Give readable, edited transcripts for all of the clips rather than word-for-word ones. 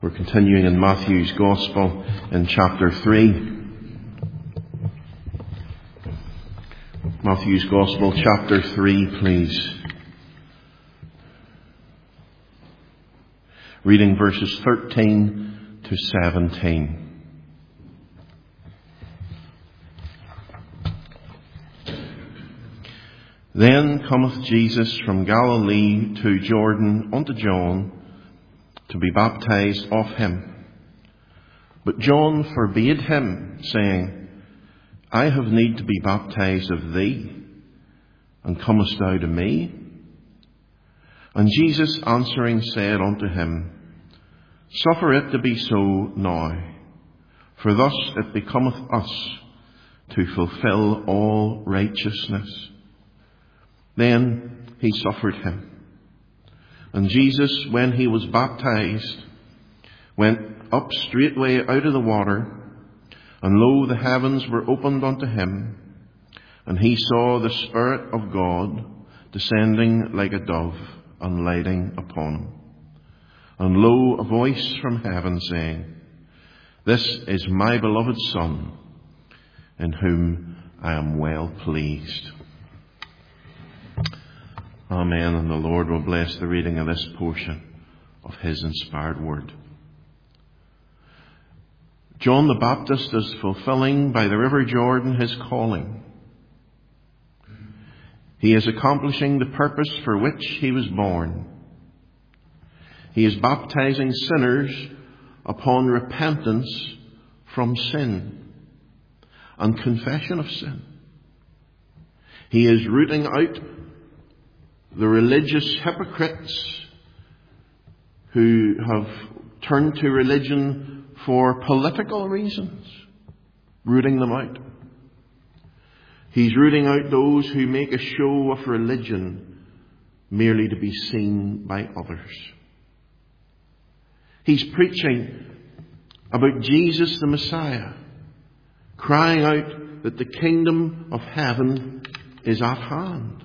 We're continuing in Matthew's Gospel in chapter 3. Matthew's Gospel, chapter 3, please. Reading verses 13 to 17. Then cometh Jesus from Galilee to Jordan unto John, to be baptized of him. But John forbade him, saying, I have need to be baptized of thee, and comest thou to me? And Jesus answering said unto him, Suffer it to be so now, for thus it becometh us to fulfill all righteousness. Then he suffered him. And Jesus, when he was baptized, went up straightway out of the water, and lo, the heavens were opened unto him, and he saw the Spirit of God descending like a dove and lighting upon him. And lo, a voice from heaven saying, This is my beloved Son, in whom I am well pleased. Amen. And the Lord will bless the reading of this portion of his inspired word. John the Baptist is fulfilling by the River Jordan his calling. He is accomplishing the purpose for which he was born. He is baptizing sinners upon repentance from sin and confession of sin. He is rooting out the religious hypocrites who have turned to religion for political reasons, rooting them out. He's rooting out those who make a show of religion merely to be seen by others. He's preaching about Jesus the Messiah, crying out that the kingdom of heaven is at hand.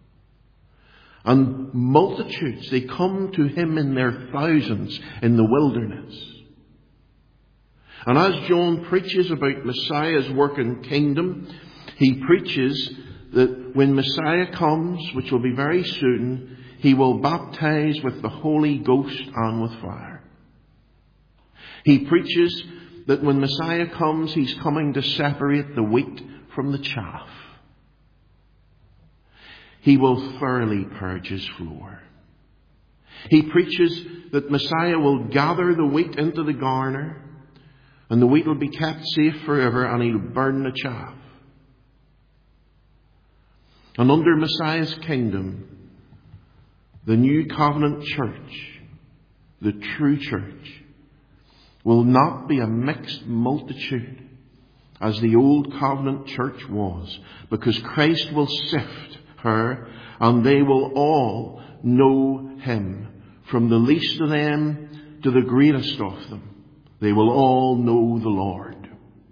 And multitudes, they come to him in their thousands in the wilderness. And as John preaches about Messiah's work and kingdom, he preaches that when Messiah comes, which will be very soon, he will baptize with the Holy Ghost and with fire. He preaches that when Messiah comes, he's coming to separate the wheat from the chaff. He will thoroughly purge his floor. He preaches that Messiah will gather the wheat into the garner, and the wheat will be kept safe forever, and he'll burn the chaff. And under Messiah's kingdom, the new covenant church, the true church, will not be a mixed multitude as the old covenant church was, because Christ will sift her, and they will all know him, from the least of them to the greatest of them. They will all know the Lord.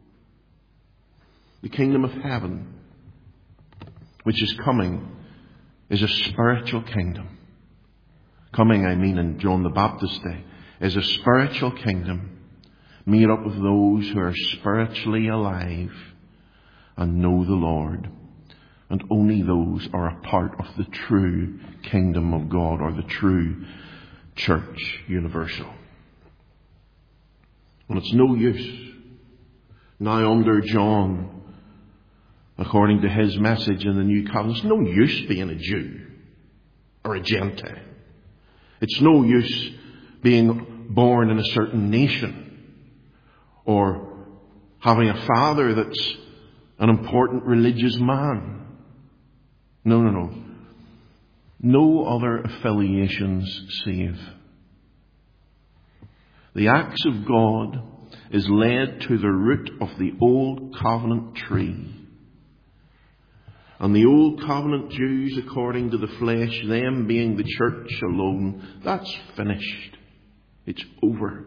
The kingdom of heaven, which is coming, is a spiritual kingdom. Coming, I mean, in John the Baptist's day, is a spiritual kingdom made up of those who are spiritually alive and know the Lord. And only those are a part of the true kingdom of God, or the true church universal. And it's no use now under John, according to his message in the New Covenant, it's no use being a Jew or a Gentile. It's no use being born in a certain nation or having a father that's an important religious man. No. No other affiliations save. The axe of God is laid to the root of the old covenant tree. And the old covenant Jews, according to the flesh, them being the church alone, that's finished. It's over.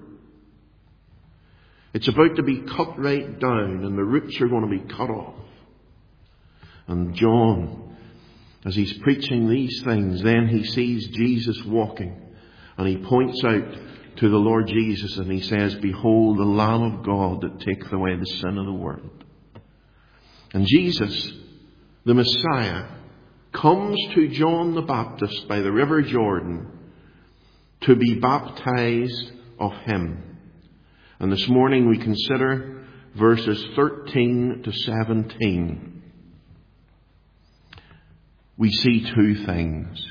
It's about to be cut right down, and the roots are going to be cut off. And John, as he's preaching these things, then he sees Jesus walking, and he points out to the Lord Jesus, and he says, "Behold, the Lamb of God that taketh away the sin of the world." And Jesus, the Messiah, comes to John the Baptist by the River Jordan to be baptized of him. And this morning we consider verses 13 to 17. We see two things.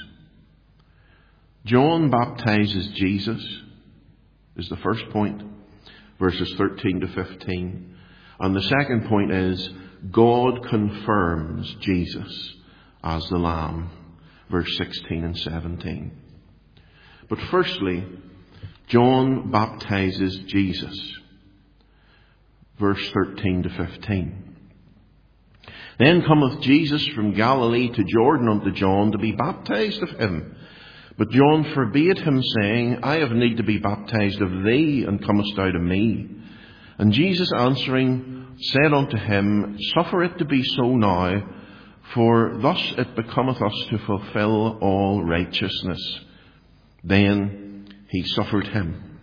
John baptizes Jesus, is the first point, verses 13 to 15. And the second point is, God confirms Jesus as the Lamb, verse 16 and 17. But firstly, John baptizes Jesus, verse 13 to 15. Then cometh Jesus from Galilee to Jordan unto John to be baptized of him. But John forbade him, saying, I have need to be baptized of thee, and comest thou to me? And Jesus answering said unto him, Suffer it to be so now, for thus it becometh us to fulfill all righteousness. Then he suffered him.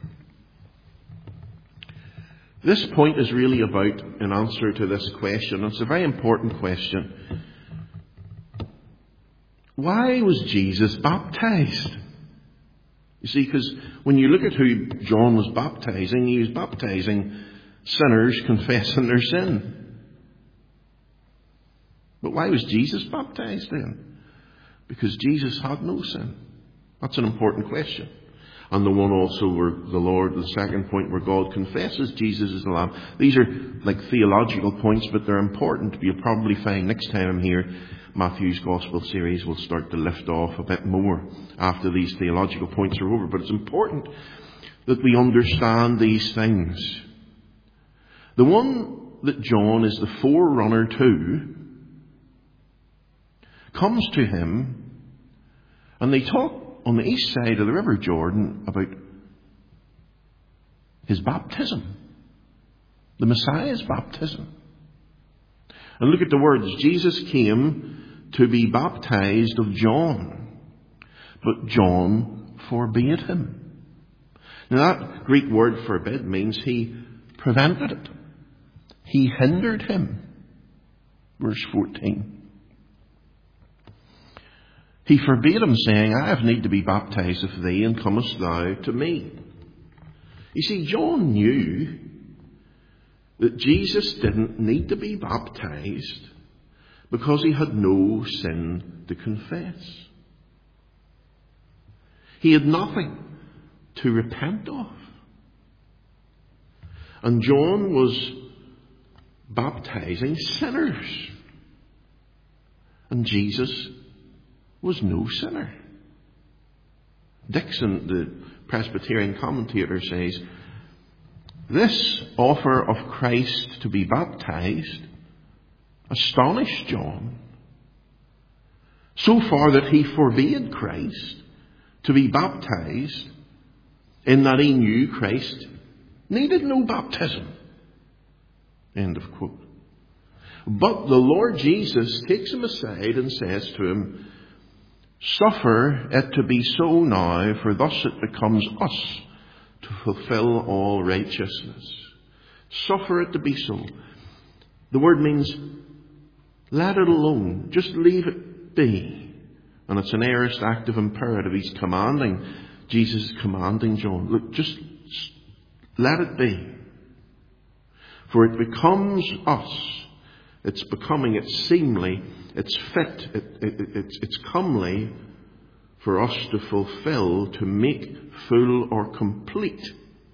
This point is really about an answer to this question. It's a very important question. Why was Jesus baptized? You see, because when you look at who John was baptizing, he was baptizing sinners confessing their sin. But why was Jesus baptized then? Because Jesus had no sin. That's an important question. And the one also where the Lord, the second point where God confesses Jesus is the Lamb. These are like theological points, but they're important. You'll probably find next time I'm here, Matthew's Gospel series will start to lift off a bit more after these theological points are over. But it's important that we understand these things. The one that John is the forerunner to comes to him, and they talk on the east side of the River Jordan about his baptism, the Messiah's baptism. And look at the words. Jesus came to be baptized of John, but John forbade him. Now that Greek word forbid means he prevented it. He hindered him. Verse 14. He forbade him, saying, I have need to be baptized of thee, and comest thou to me? You see, John knew that Jesus didn't need to be baptized because he had no sin to confess. He had nothing to repent of. And John was baptizing sinners. And Jesus was no sinner. Dixon, the Presbyterian commentator, says, this offer of Christ to be baptized astonished John, so far that he forbade Christ to be baptized, in that he knew Christ needed no baptism. End of quote. But the Lord Jesus takes him aside and says to him, Suffer it to be so now, for thus it becomes us to fulfill all righteousness. Suffer it to be so. The word means let it alone. Just leave it be. And it's an aorist active imperative. He's commanding. Jesus is commanding John. Look, just let it be. For it becomes us. It's becoming, it's seemly, it's fit, it's comely for us to fulfill, to make full or complete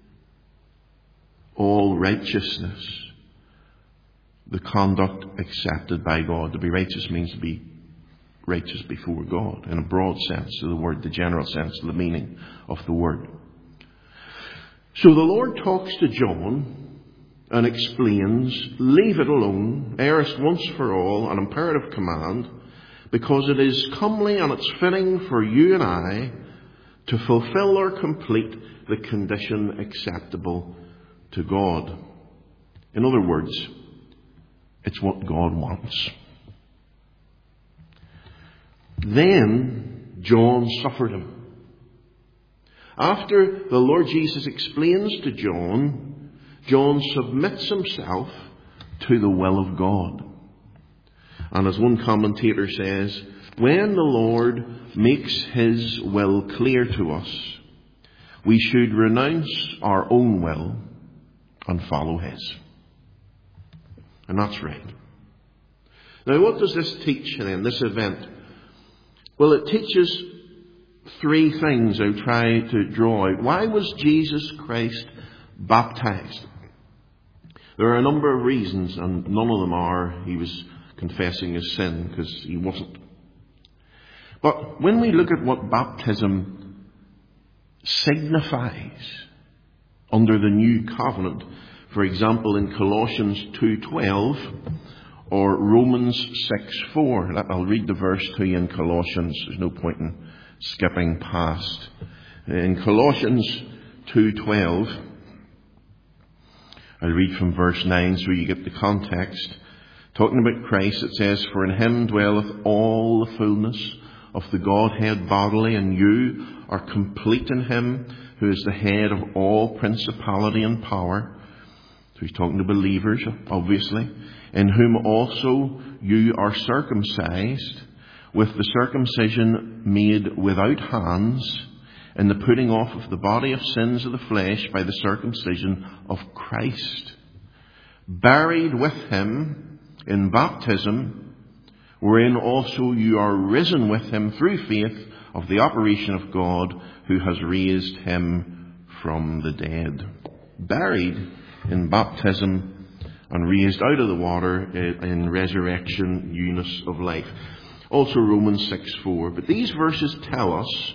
all righteousness. The conduct accepted by God. To be righteous means to be righteous before God, in a broad sense of the word, the general sense of the meaning of the word. So the Lord talks to John and explains, leave it alone, aorist once for all, an imperative command, because it is comely and it's fitting for you and I to fulfill or complete the condition acceptable to God. In other words, it's what God wants. Then John suffered him. After the Lord Jesus explains to John, John submits himself to the will of God. And as one commentator says, when the Lord makes his will clear to us, we should renounce our own will and follow his. And that's right. Now, what does this teach then, this event? Well, it teaches three things I'll try to draw out. Why was Jesus Christ baptized? There are a number of reasons, and none of them are he was confessing his sin, because he wasn't. But when we look at what baptism signifies under the new covenant, for example in Colossians 2:12 or Romans 6:4, I'll read the verse to you in Colossians. There's no point in skipping past. In Colossians 2:12, I'll read from verse 9 so you get the context. Talking about Christ, it says, "For in him dwelleth all the fullness of the Godhead bodily, and you are complete in him who is the head of all principality and power." So he's talking to believers, obviously. "In whom also you are circumcised, with the circumcision made without hands, in the putting off of the body of sins of the flesh by the circumcision of Christ, buried with him in baptism, wherein also you are risen with him through faith of the operation of God, who has raised him from the dead." Buried in baptism and raised out of the water in resurrection, newness of life. Also Romans 6:4. But these verses tell us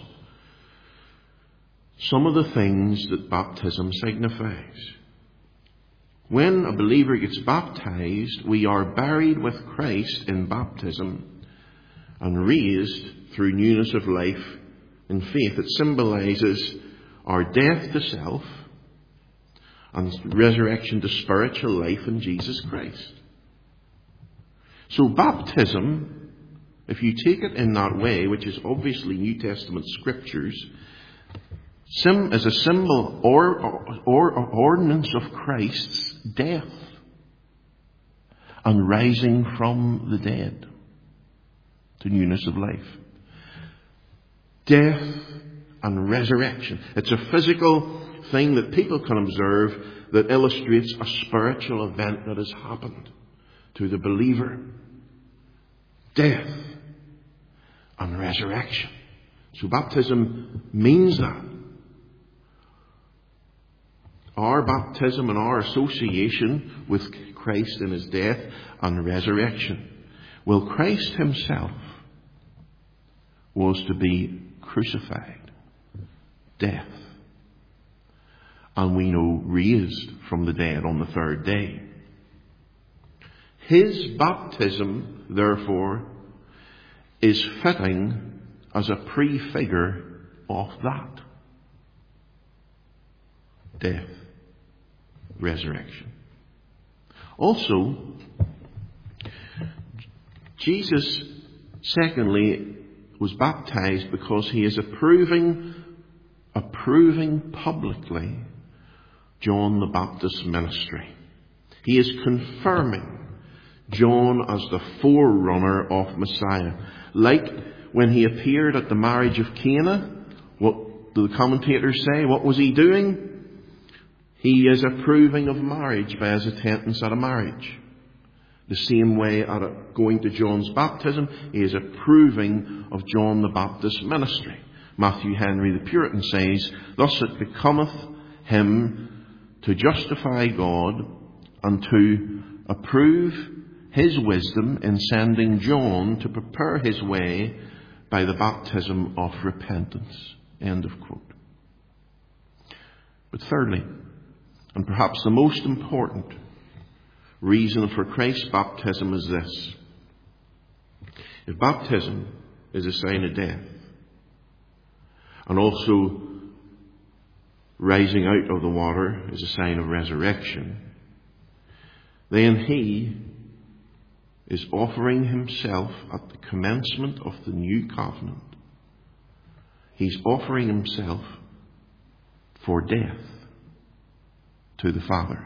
some of the things that baptism signifies. When a believer gets baptized, we are buried with Christ in baptism and raised through newness of life in faith. It symbolizes our death to self and resurrection to spiritual life in Jesus Christ. So baptism, if you take it in that way, which is obviously New Testament scriptures, is a symbol or ordinance of Christ's death and rising from the dead to newness of life. Death and resurrection. It's a physical thing that people can observe that illustrates a spiritual event that has happened to the believer. Death and resurrection. So baptism means that. Our baptism and our association with Christ in his death and resurrection. Well, Christ himself was to be crucified, death, and we know raised from the dead on the third day. His baptism, therefore, is fitting as a prefigure of that. Death, resurrection. Also, Jesus, secondly, was baptized because he is approving publicly John the Baptist's ministry. He is confirming John as the forerunner of Messiah. Like when he appeared at the marriage of Cana, what do the commentators say? What was he doing? He is approving of marriage by his attendance at a marriage. The same way going to John's baptism, he is approving of John the Baptist's ministry. Matthew Henry the Puritan says, "Thus it becometh him to justify God and to approve his wisdom in sending John to prepare his way by the baptism of repentance." End of quote. But thirdly, and perhaps the most important reason for Christ's baptism is this. If baptism is a sign of death, and also rising out of the water is a sign of resurrection, then he is offering himself at the commencement of the new covenant. He's offering himself for death to the Father.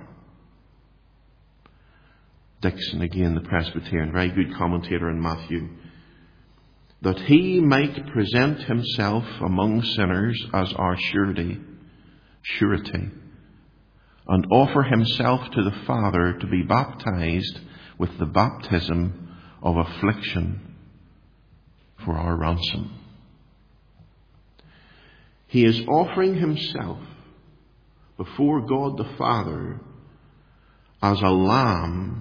Dixon, again the Presbyterian, very good commentator in Matthew, that he might present himself among sinners as our surety, and offer himself to the Father to be baptized with the baptism of affliction for our ransom. He is offering himself before God the Father as a lamb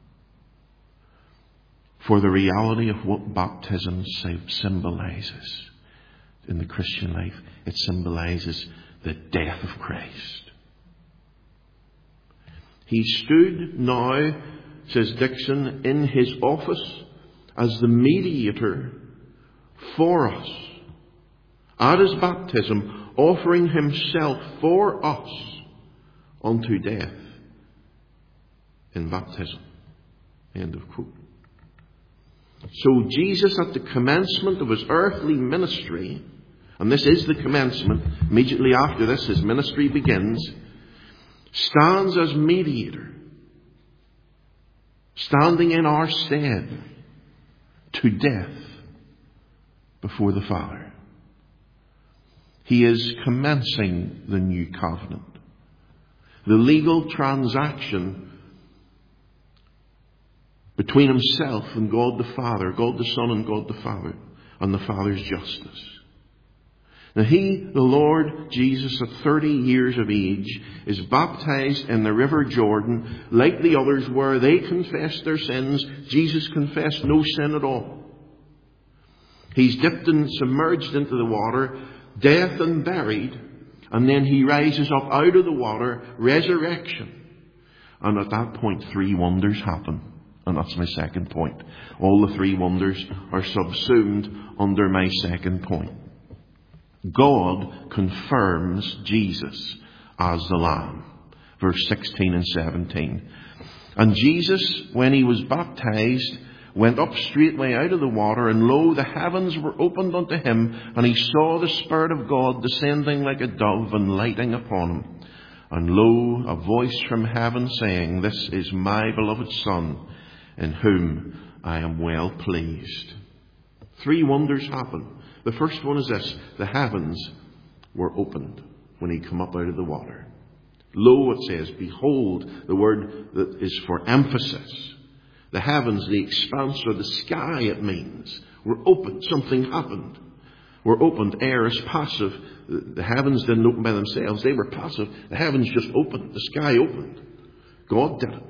for the reality of what baptism symbolizes in the Christian life. It symbolizes the death of Christ. He stood now, says Dixon, in his office as the mediator for us at his baptism, offering himself for us unto death in baptism. End of quote. So Jesus, at the commencement of his earthly ministry, and this is the commencement, immediately after this his ministry begins, stands as mediator, standing in our stead to death before the Father. He is commencing the new covenant, the legal transaction between himself and God the Father, God the Son and God the Father, and the Father's justice. Now he, the Lord Jesus, at 30 years of age, is baptized in the River Jordan like the others were. They confessed their sins. Jesus confessed no sin at all. He's dipped and submerged into the water, death and buried, and then he rises up out of the water, resurrection. And at that point, 3 wonders happen. And that's my second point. All the 3 wonders are subsumed under my second point. God confirms Jesus as the Lamb. Verse 16 and 17. And Jesus, when he was baptized, went up straightway out of the water, and lo, the heavens were opened unto him, and he saw the Spirit of God descending like a dove and lighting upon him. And lo, a voice from heaven saying, This is my beloved Son, in whom I am well pleased. 3 wonders happen. The first one is this: the heavens were opened when he came up out of the water. Lo, it says, behold, the word that is for emphasis. The heavens, the expanse, or the sky, it means, were opened. Something happened. Were opened. Air is passive. The heavens didn't open by themselves. They were passive. The heavens just opened. The sky opened. God did it.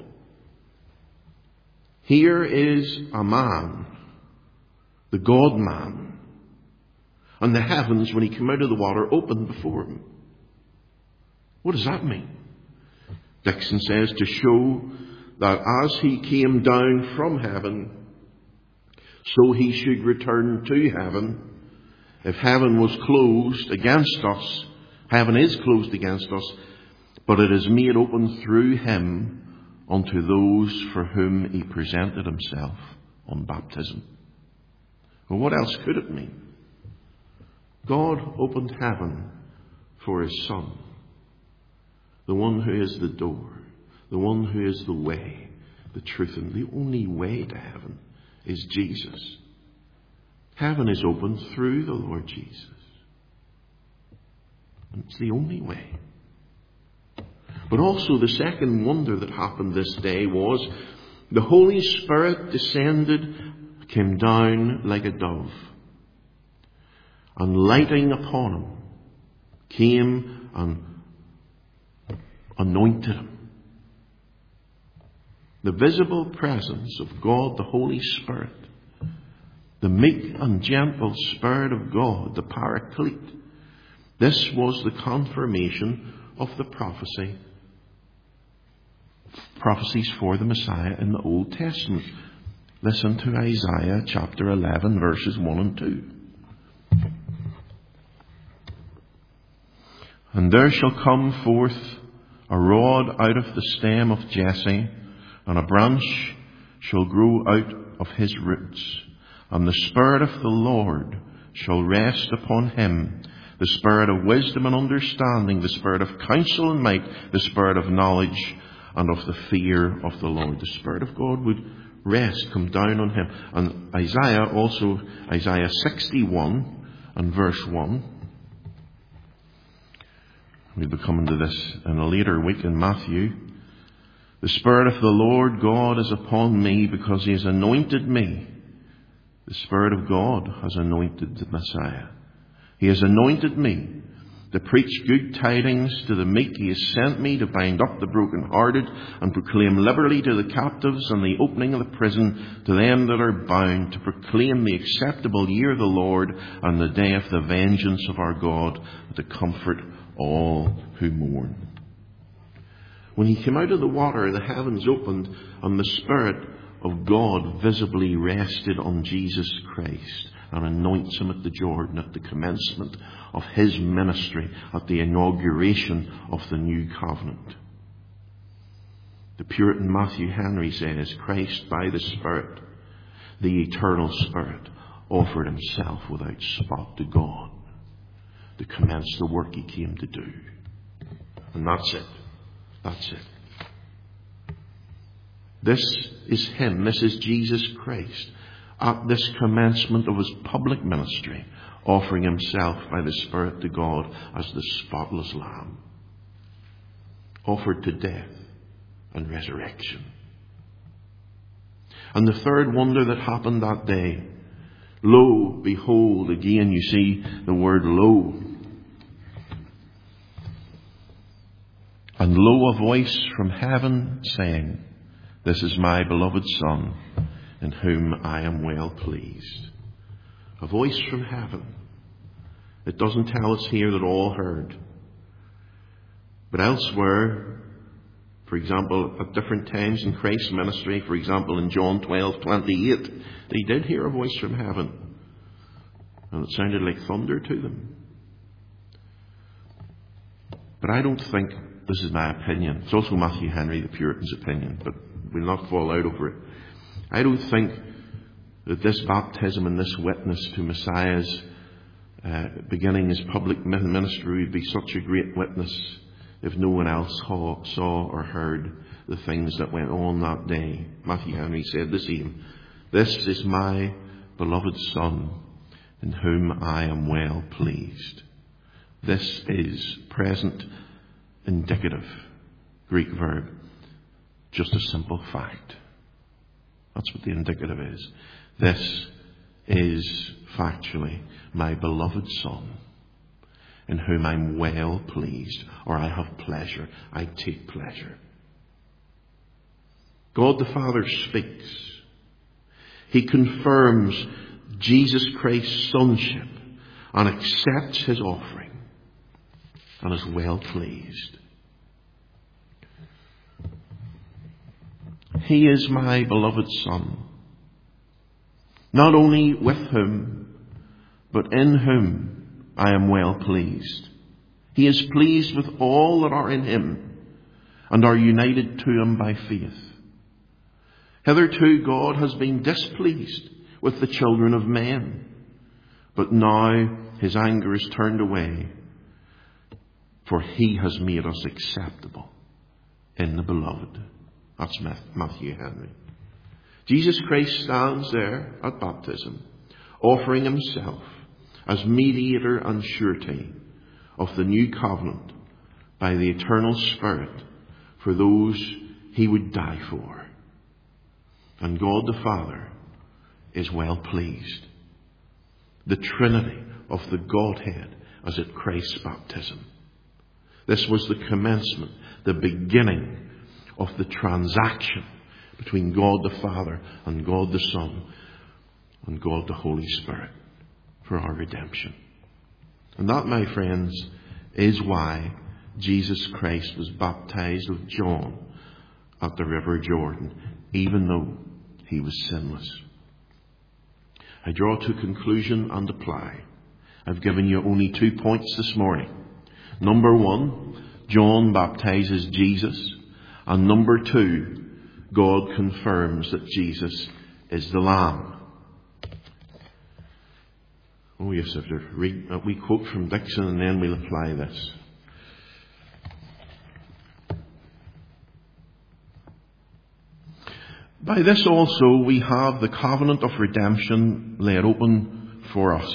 Here is a man, the God-man, and the heavens, when he came out of the water, opened before him. What does that mean? Dixon says, to show that as he came down from heaven, so he should return to heaven. If heaven was closed against us, heaven is closed against us, but it is made open through him unto those for whom he presented himself on baptism. Well, what else could it mean? God opened heaven for his Son, the one who is the door, the one who is the way, the truth, and the only way to heaven is Jesus. Heaven is opened through the Lord Jesus. And it's the only way. But also the second wonder that happened this day was the Holy Spirit descended, came down like a dove, and lighting upon him, came and anointed him. The visible presence of God, the Holy Spirit, the meek and gentle Spirit of God, the Paraclete. This was the confirmation of the prophecies for the Messiah in the Old Testament. Listen to Isaiah chapter 11, verses 1 and 2. And there shall come forth a rod out of the stem of Jesse, and a branch shall grow out of his roots. And the Spirit of the Lord shall rest upon him, the Spirit of wisdom and understanding, the Spirit of counsel and might, the Spirit of knowledge and of the fear of the Lord. The Spirit of God would rest, come down on him. And Isaiah 61 and verse 1. We'll be coming to this in a later week in Matthew. The Spirit of the Lord God is upon me because he has anointed me. The Spirit of God has anointed the Messiah. He has anointed me to preach good tidings to the meek. He has sent me to bind up the brokenhearted and proclaim liberty to the captives and the opening of the prison to them that are bound, to proclaim the acceptable year of the Lord and the day of the vengeance of our God, to comfort all who mourn. When he came out of the water, the heavens opened and the Spirit of God visibly rested on Jesus Christ and anoints him at the Jordan at the commencement of his ministry, at the inauguration of the new covenant. The Puritan Matthew Henry says, Christ by the Spirit, the eternal Spirit, offered himself without spot to God to commence the work he came to do. And that's it. That's it. This is him. This is Jesus Christ at this commencement of his public ministry, offering himself by the Spirit to God as the spotless Lamb, offered to death and resurrection. And the third wonder that happened that day, lo, behold, again you see the word lo. And lo, a voice from heaven saying, this is my beloved Son, in whom I am well pleased. A voice from heaven. It doesn't tell us here that all heard. But elsewhere, for example, at different times in Christ's ministry, for example in John 12:28, they did hear a voice from heaven. And it sounded like thunder to them. But I don't think, this is my opinion, it's also Matthew Henry, the Puritan's opinion, but we'll not fall out over it. I don't think that this baptism and this witness to Messiah's beginning his public ministry would be such a great witness if no one else saw or heard the things that went on that day. Matthew Henry said the same. This is my beloved Son, in whom I am well pleased. This is present indicative, Greek verb, just a simple fact. That's what the indicative is. This is factually my beloved Son, in whom I'm well pleased, or I have pleasure, I take pleasure. God the Father speaks. He confirms Jesus Christ's sonship and accepts his offering and is well pleased. He is my beloved Son, not only with whom, but in whom I am well pleased. He is pleased with all that are in him and are united to him by faith. Hitherto God has been displeased with the children of men, but now his anger is turned away, for he has made us acceptable in the beloved. That's Matthew Henry. Jesus Christ stands there at baptism, offering himself as mediator and surety of the new covenant by the eternal Spirit for those he would die for. And God the Father is well pleased. The Trinity of the Godhead as at Christ's baptism. This was the commencement, the beginning of the transaction between God the Father and God the Son and God the Holy Spirit for our redemption. And that, my friends, is why Jesus Christ was baptized with John at the River Jordan, even though he was sinless. I draw to conclusion and apply. I've given you only 2 points this morning. Number 1, John baptizes Jesus. And number 2, God confirms that Jesus is the Lamb. Oh yes, I have to read a wee quote from Dixon and then we'll apply this. By this also we have the covenant of redemption laid open for us.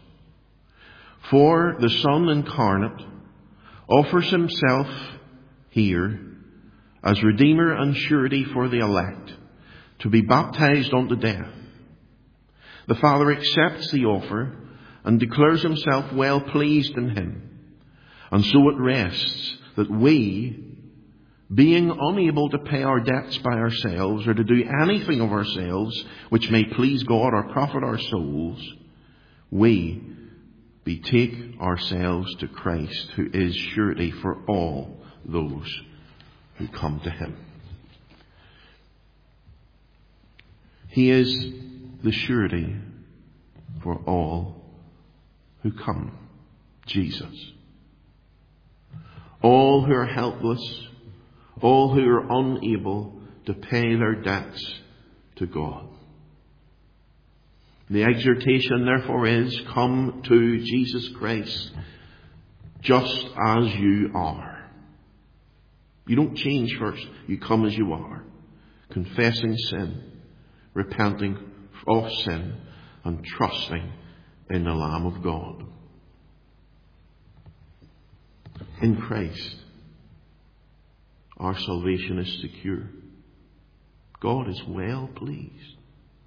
For the Son incarnate offers himself here as Redeemer and surety for the elect to be baptized unto death. The Father accepts the offer and declares himself well pleased in him. And so it rests that we, being unable to pay our debts by ourselves or to do anything of ourselves which may please God or profit our souls, we betake ourselves to Christ, who is surety for all those who come to him. He is the surety for all who come. Jesus. All who are helpless, all who are unable to pay their debts to God. The exhortation therefore is, come to Jesus Christ just as you are. You don't change first. You come as you are. Confessing sin, repenting of sin, and trusting in the Lamb of God. In Christ, our salvation is secure. God is well pleased.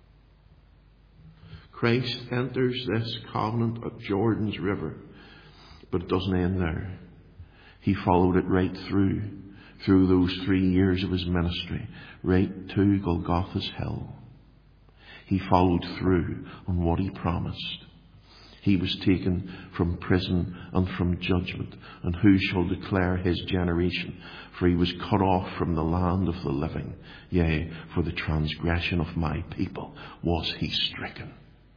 Christ enters this covenant at Jordan's river, but it doesn't end there. He followed it right through those 3 years of his ministry, right to Golgotha's hill. He followed through on what he promised. He was taken from prison and from judgment. And who shall declare his generation? For he was cut off from the land of the living. Yea, for the transgression of my people was he stricken.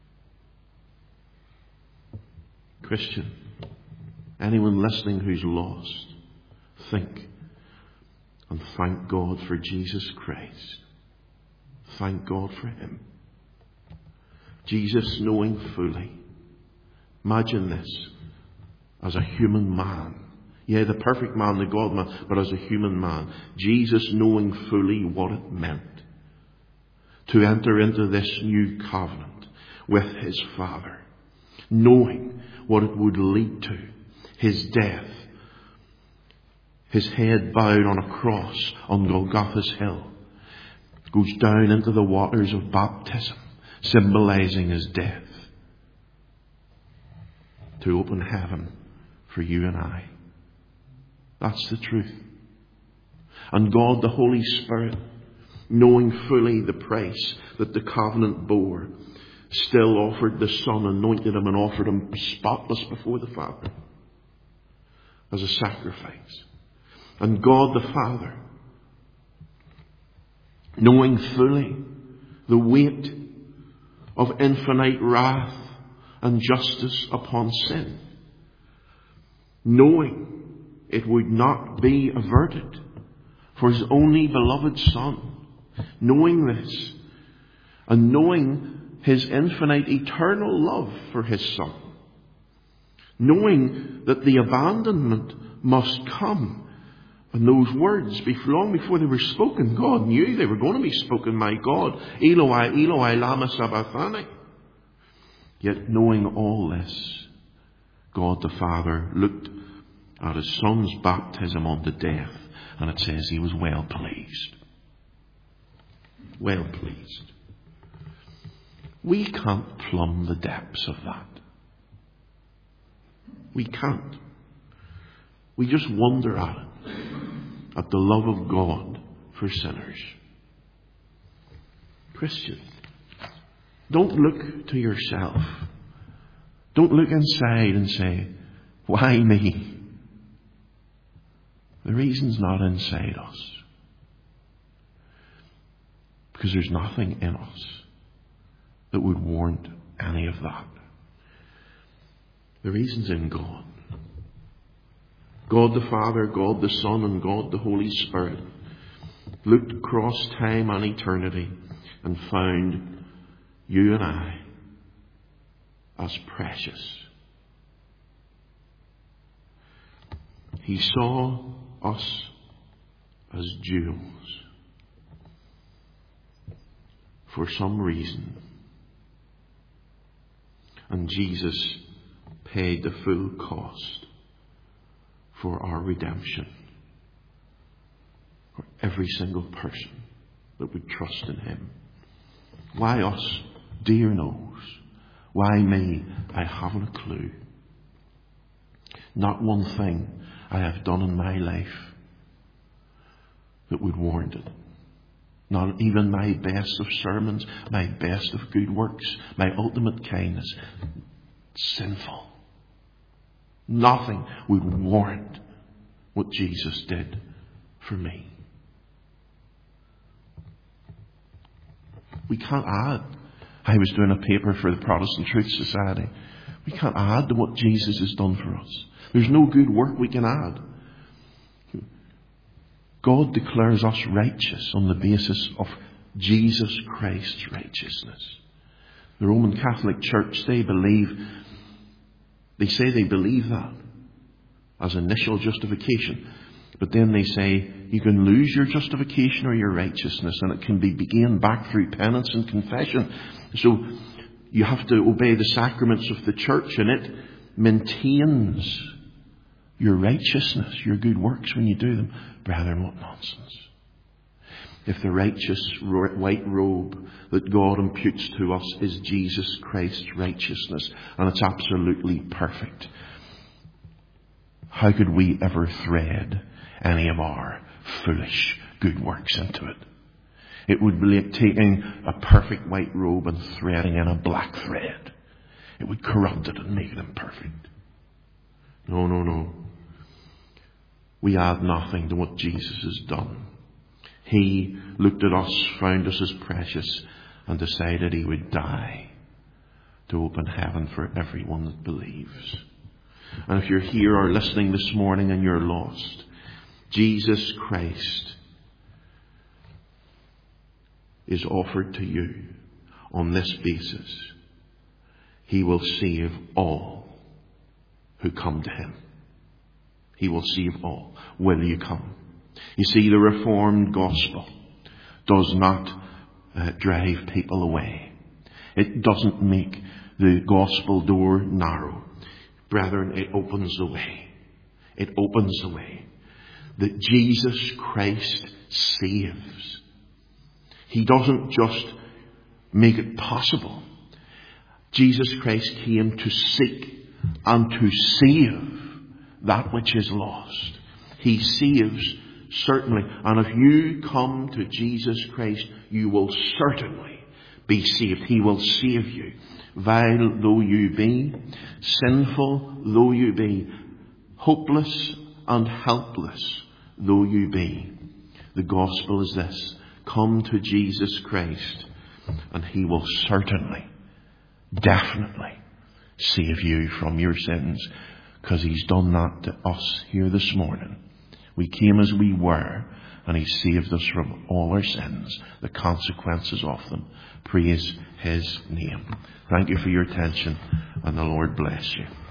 Christian, anyone listening who's lost, think and thank God for Jesus Christ. Thank God for him. Jesus, knowing fully, imagine this, as a human man. Yeah, the perfect man, the God man, but as a human man. Jesus knowing fully what it meant to enter into this new covenant with his Father. Knowing what it would lead to. His death. His head bowed on a cross on Golgotha's hill. Goes down into the waters of baptism, symbolizing his death. To open heaven for you and I. That's the truth. And God, the Holy Spirit, knowing fully the price that the covenant bore, still offered the Son, anointed him and offered him spotless before the Father as a sacrifice. And God the Father, knowing fully the weight of infinite wrath and justice upon sin, knowing it would not be averted for his only beloved Son, knowing this, and knowing his infinite eternal love for his Son, knowing that the abandonment must come, and those words, long before they were spoken, God knew they were going to be spoken. My God, Eloi, Eloi, lama sabachthani. Yet knowing all this, God the Father looked at his Son's baptism unto death, and it says he was well pleased. Well pleased. We can't plumb the depths of that. We can't. We just wonder at it. At the love of God for sinners. Christian, don't look to yourself. Don't look inside and say, why me? The reason's not inside us. Because there's nothing in us that would warrant any of that. The reason's in God. God the Father, God the Son, and God the Holy Spirit looked across time and eternity and found you and I as precious. He saw us as jewels for some reason. And Jesus paid the full cost for our redemption. For every single person that would trust in him. Why us? Dear knows. Why me? I haven't a clue. Not one thing I have done in my life that would warrant it. Not even my best of sermons, my best of good works, my ultimate kindness. Sinful. Nothing would warrant what Jesus did for me. We can't add. I was doing a paper for the Protestant Truth Society. We can't add to what Jesus has done for us. There's no good work we can add. God declares us righteous on the basis of Jesus Christ's righteousness. The Roman Catholic Church, they say they believe that as initial justification. But then they say you can lose your justification or your righteousness, and it can be gained back through penance and confession. So you have to obey the sacraments of the church, and it maintains your righteousness, your good works when you do them. Brethren, what nonsense. If the righteous white robe that God imputes to us is Jesus Christ's righteousness, and it's absolutely perfect, how could we ever thread any of our foolish good works into it? It would be like taking a perfect white robe and threading in a black thread. It would corrupt it and make it imperfect. No. We add nothing to what Jesus has done. He looked at us, found us as precious, and decided he would die to open heaven for everyone that believes. And if you're here or listening this morning and you're lost, Jesus Christ is offered to you on this basis. He will save all who come to him. He will save all. Will you come? You see, the Reformed gospel does not drive people away. It doesn't make the gospel door narrow. Brethren, it opens the way. It opens the way. That Jesus Christ saves. He doesn't just make it possible. Jesus Christ came to seek and to save that which is lost. He saves, certainly. And if you come to Jesus Christ, you will certainly be saved. He will save you. Vile though you be, sinful though you be, hopeless and helpless though you be, the gospel is this: come to Jesus Christ and he will certainly, definitely save you from your sins, because he's done that to us here this morning. We came as we were, and he saved us from all our sins, the consequences of them. Praise his name. Thank you for your attention, and the Lord bless you.